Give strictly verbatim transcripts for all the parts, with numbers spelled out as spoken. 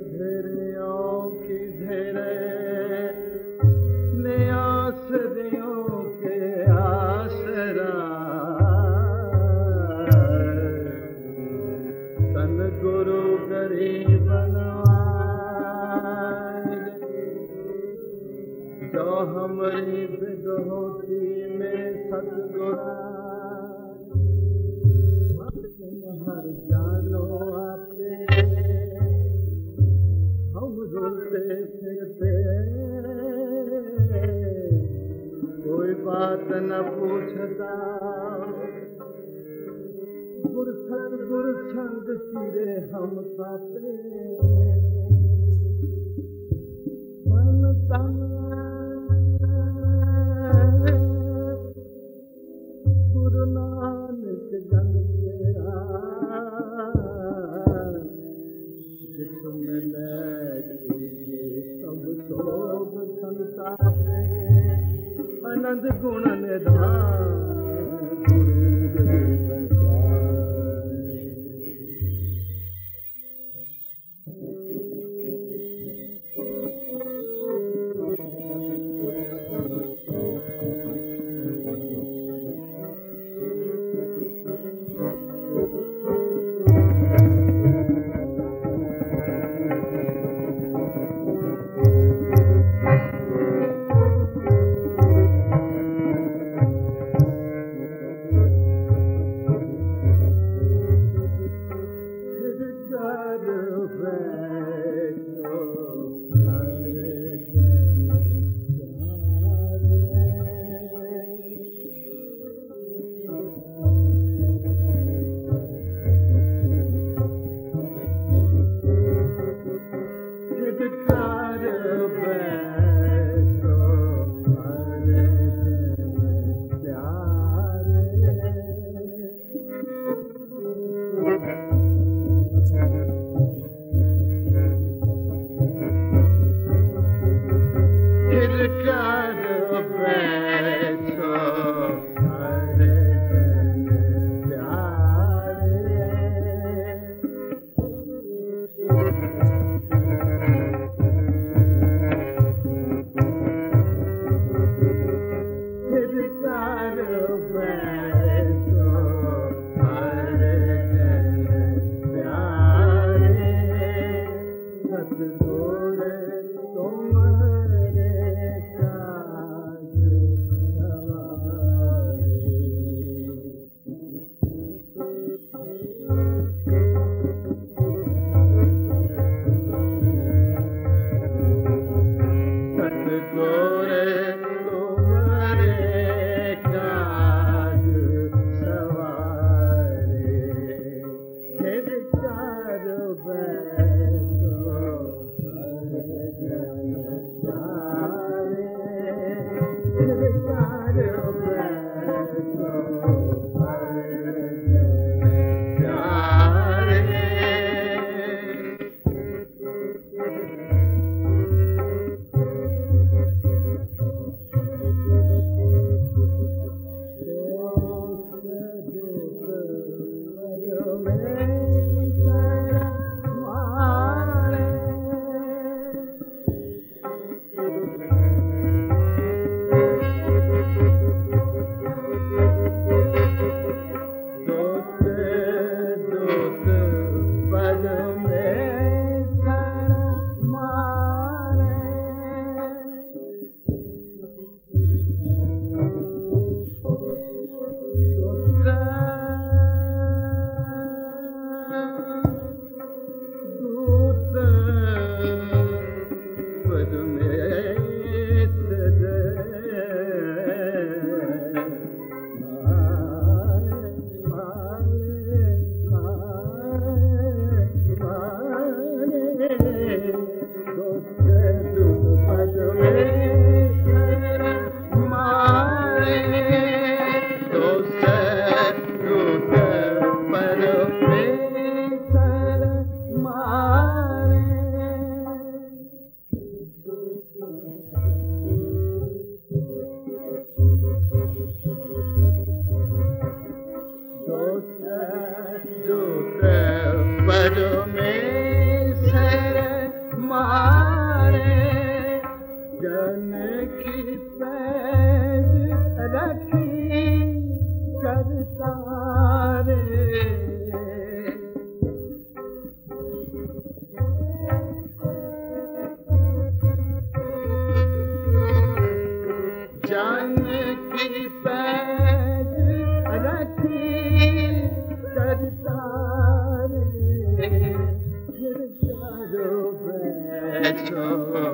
धैर्यों की धैर्य ने आसरियों के आसरा तन गुरु गरीब जो हमारी विदहोती में सतगुरा हर जानो आपे हम रोते फिरते कोई बात न पूछता गुरसर गुरछंद फिरे हम पाते मन तन गुरु नानक जन तेरा जिसमें सब शोभ संतापे आनंद गुण निधान जन की पैज रखी करता रे जन की पैज रखी करता रे फिर चारो बैठो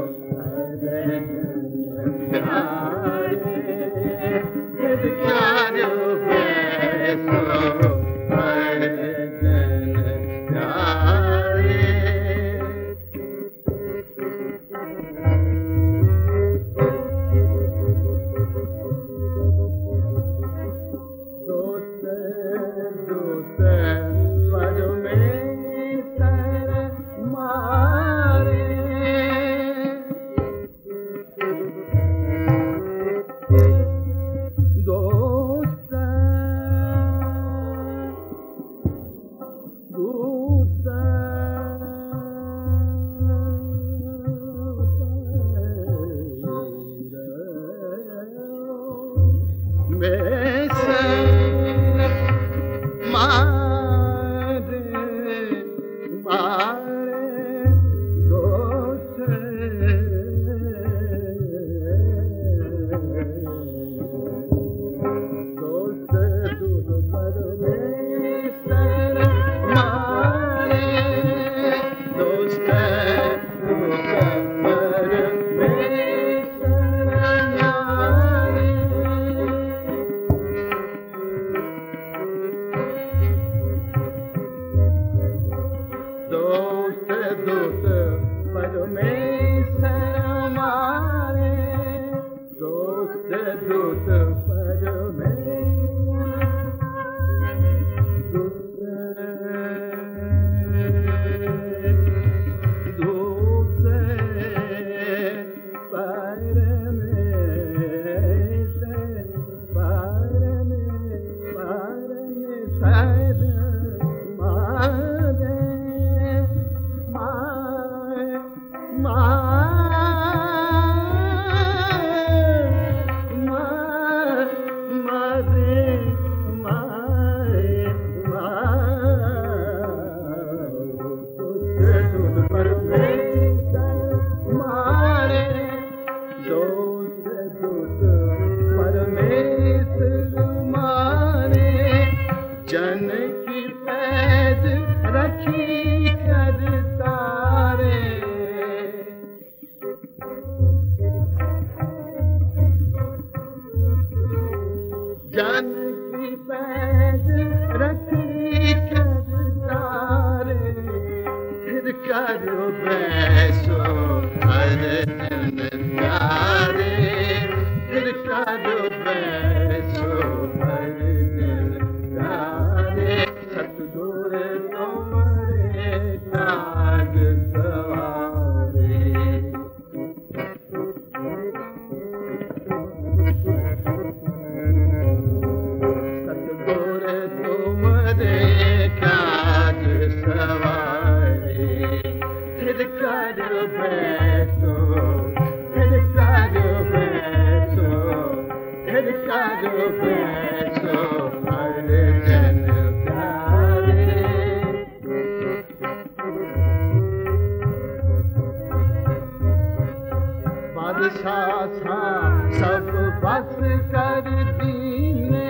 सब बस कर दीने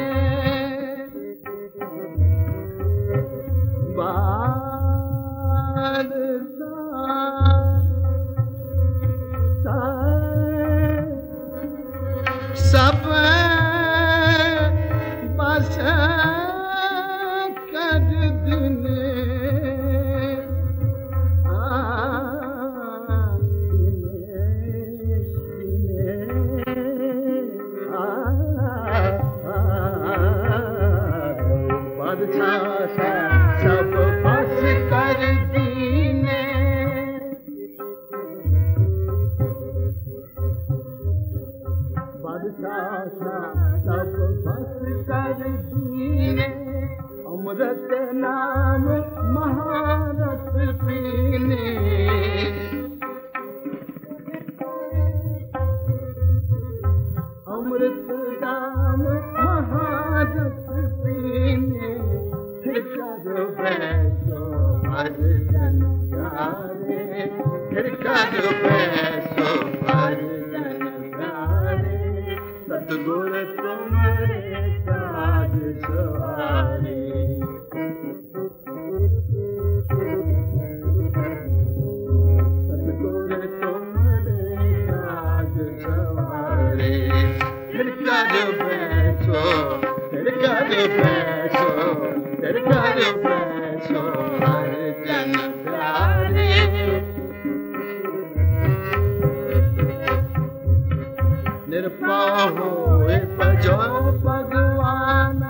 सब बस कर दीने आ फिर कर बैसो हर जन प्यारे, सतगुर तुम्हारे काज सवारे। फिर कर बैसो फिर कर बैसो फिर कर बैसो हर जन प्यारे, निर्भय होए भजो भगवान,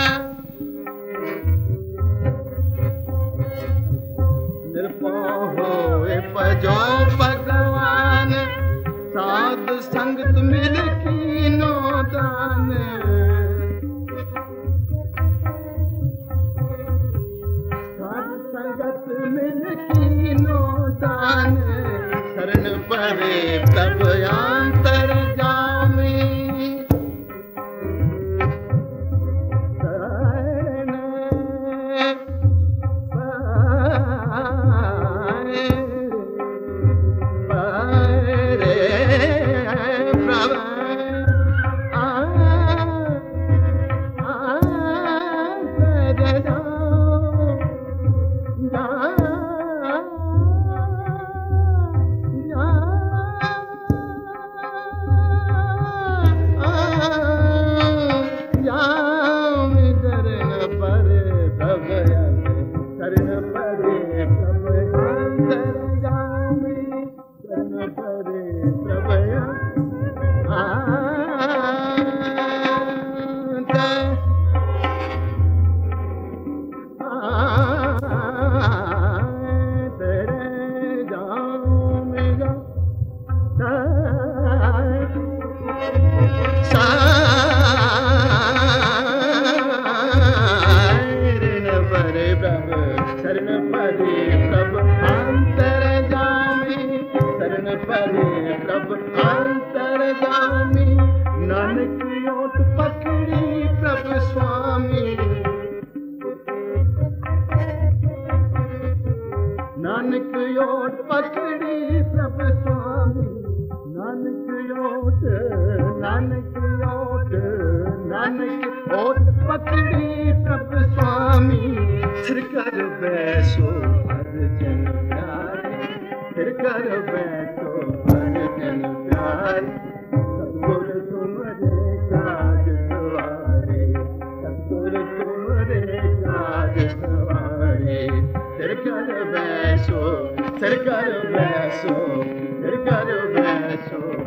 निर्भय होए भजो भगवान, साध संगत मिल कीनो दान। साध संगत मिल कीनो दान, शरण परे प्रभ अंतर जामी। शरण परे प्रभ अंतर शरण परे प्रभ अंतर जामी, शरण परे प्रभ अंतर जामी। नानक ओट पकड़ी प्रभ स्वामी, नानक ओट पकड़ी प्रभ स्वामी। नानक ओट नानक ओट नानक ओट पकड़ी प्रभ स्वामी। फिर कर बैसो हर जन प्यारे, फिर कर बैसो हर जन प्यारे, सतगुर तुम्हारे काज सवारे, सतगुर तुम्हारे काज सवारे। फिर कर बैसो फिर कर बैसो फिर कर बैसो